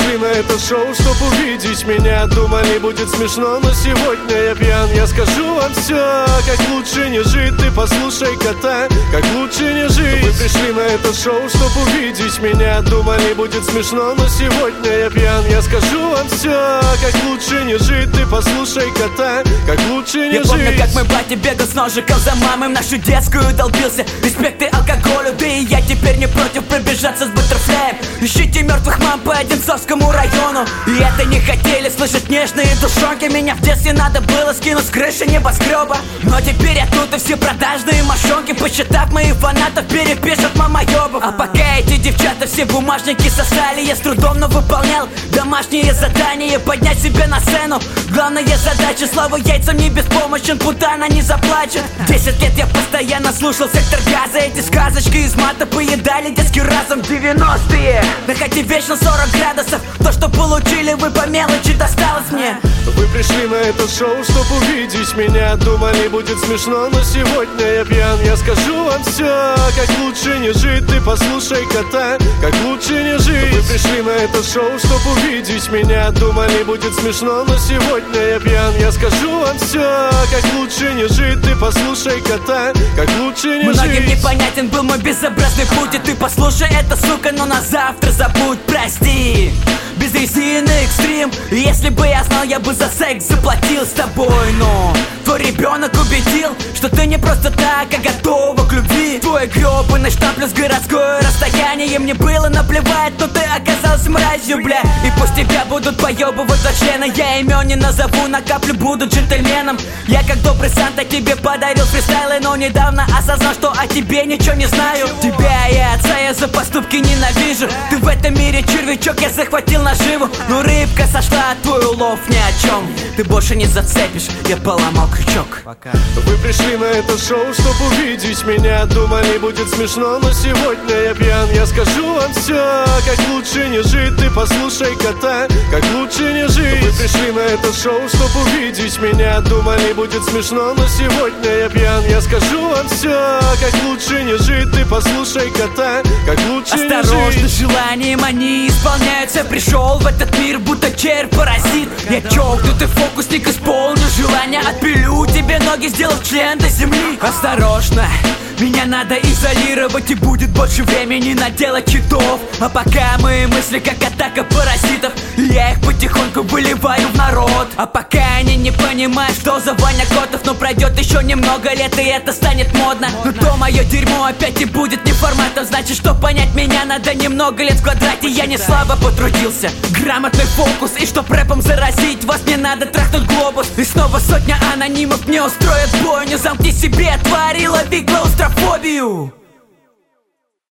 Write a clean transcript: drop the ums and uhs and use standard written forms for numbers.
пришли на это шоу, чтоб увидеть меня. Думали, будет смешно, но сегодня я пьян. Я скажу вам все, как лучше не жить. Ты послушай кота, как лучше не жить. Вы пришли на это шоу, чтоб увидеть меня. Думали, будет смешно, но сегодня я пьян. Я скажу вам все, как лучше не жить. Ты послушай кота, как лучше не жить. Я помню, как мой батя бегал с ножиком за мамой в нашу детскую долбился. Респект и алкоголю, да и я теперь не против пробежаться с баттерфляем. Ищите мертвых мам по Одинцовскому району. И это не хотели слышать нежные душонки. Меня в детстве надо было скинуть с крыши небоскреба. Но теперь я тут и все продажные мошонки, посчитав моих фанатов, перепишут мамоебов. А пока эти девчата все бумажники сосали, я с трудом, но выполнял домашние задания. Поднять себя на сцену, главная задача. Слава яйцам не беспомощен, путана не заплачет. 10 лет я постоянно слушал Сектор Газа. Эти сказочки из мата поедали детский разум. 90-е, да хоть и вечно 40 градусов. То, что получили вы по мелочи, досталось мне. Вы пришли на это шоу, чтоб увидеть меня. Думали, будет смешно, но сегодня я пьян. Я скажу вам все, как лучше не жить. Ты послушай кота, как лучше не жить. Вы пришли на это шоу, чтоб увидеть меня. Думали, будет смешно, но сегодня я пьян. Я скажу вам все, как лучше не жить. Ты послушай кота, как лучше не жить. Многим непонятен был мой безобразный путь. И ты послушай это, сука, но на завтра забудь, прости. Без резины экстрим. И если бы я знал, я бы за секс заплатил с тобой. Но твой ребенок убедил, что ты не просто так, а готова к любви. Твой гребаный штамп плюс городское расстояние. Мне было наплевать, но ты оказался мразью, бля. И пусть тебя будут поебывать за члена, я имен не назову, на каплю буду джентльменом. Я как добрый Санта тебе подарил фристайлы, но недавно осознал, что о тебе ничего не знаю. Тебя и отца я за поступки ненавижу. Ты в этом мире червячок, я захватил наживу. Но рыбка сошла, твой улов ни о чем. Ты больше не зацепишь, я поломал крючок. Пока. Вы пришли на это шоу, чтоб увидеть меня. Думали, будет смешно, но сегодня я пьян. Я скажу вам все, как лучше не жить. Ты послушай кота, как лучше не жить. Вы пришли на это шоу, чтоб увидеть меня. Думали, будет смешно, но сегодня я пьян. Я скажу вам все, как лучше не жить. Ты послушай кота, как лучше не жить. Осторожно, желанием они исполняются. Пришел в этот мир, будто червь-паразит. Я чокнутый фокусник, исполню желание. Отпилю тебе ноги, сделав член до земли. Осторожно, меня надо изолировать, и будет больше времени наделать читов. А пока мои мысли как атака паразитов, я их потихоньку выливаю в народ. А пока они не понимают, что за Ваня Котов. Но пройдет еще немного лет, и это станет модно. Но то мое дерьмо опять и будет не форматом. Значит, что понять меня, надо немного лет в квадрате. Я не слабо потрудился, грамотный фокус. И чтоб рэпом заразить вас, мне надо трахнуть глобус. И снова сотня анонимов мне устроят бойню. Замки себе, твари, лови клаустрофобию.